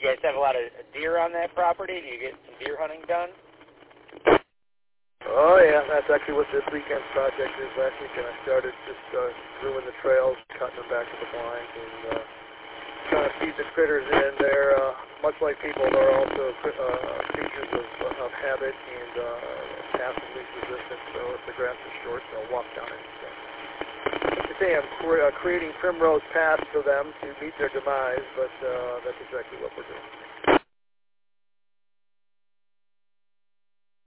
guys have a lot of deer on that property? Do you get some deer hunting done? Oh, yeah, that's actually what this weekend's project is. Last weekend I started just grooming the trails, cutting them back to the blind, and trying to feed the critters in there. Much like people, they're also creatures of habit and passive least resistance, so if the grass is short, they'll walk down it. So, today I'm creating primrose paths for them to meet their demise, but that's exactly what we're doing.